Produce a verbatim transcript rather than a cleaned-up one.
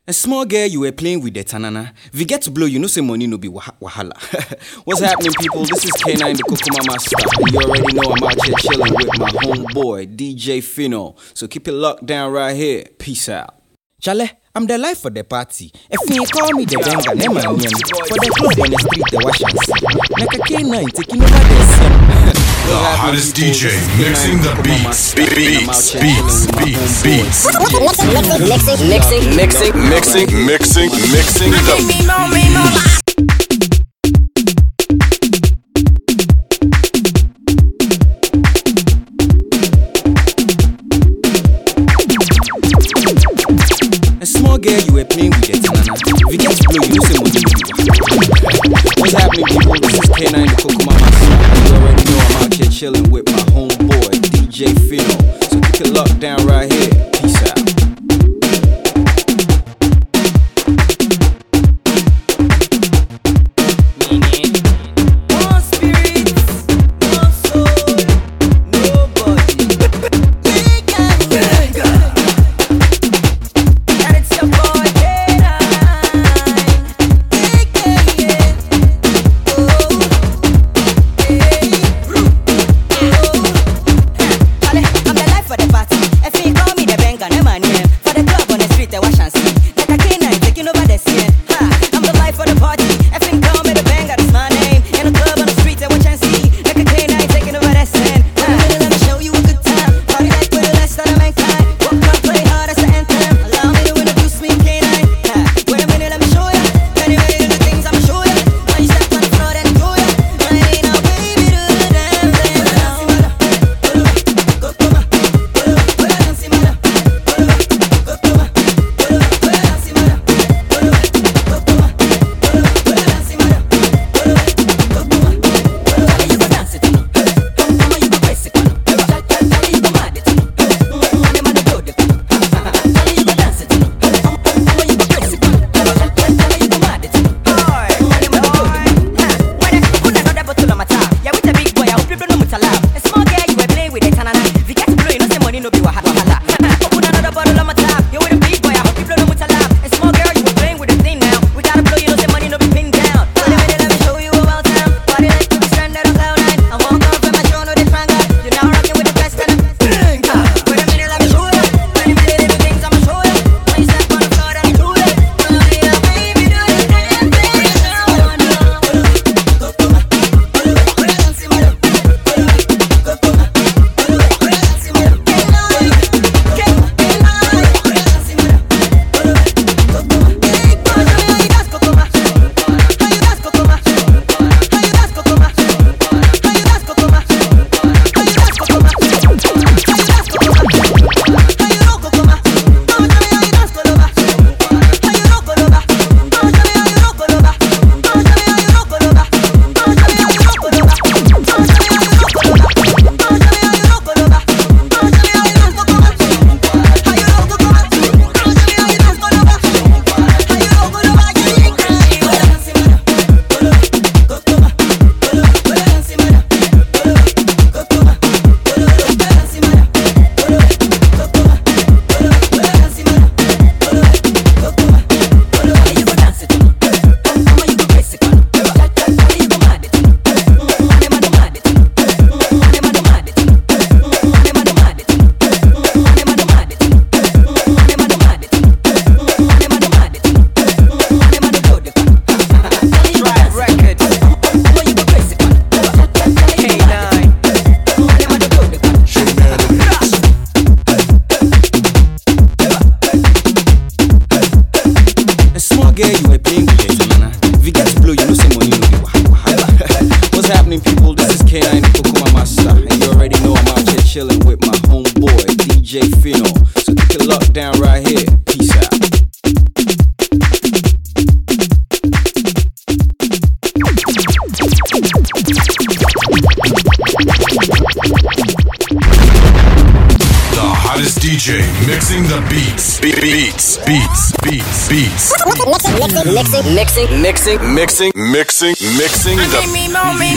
A small girl, you were playing with the tanana. If you get to blow, you know say money no be wah wahala. What's happening, people? This is K nine, the Kokoma Master. You already know I'm out here chilling with my homeboy, D J Fino. So keep it locked down right here. Peace out. Chale, I'm the life for the party. If you call me the benga, never name. For the club on the street, the wash and see. Like a K nine, taking over the scene. The hottest D J, mixing the beats, beats, beats, beats, beats. Mixing, mixing, mixing, mixing, mixing, mixing the beats. A small girl, you were playing with the tanana. If you get to blow, you know say money no be wah. What's happening, people? This is K nine, the Kokoma Master. You already know I'm out here chilling with my homeboy, D J Fino. So keep it locked down right here. Peace out. People, this is K nine, the Kokoma Master. And you already know I'm out here chilling with my homeboy, D J Fino. So keep it locked down right here. Peace out. The hottest D J, mixing the beats, beats, beats, beats, beats. mixing, mixing, mixing, Mixing, mixing, mixing the beats.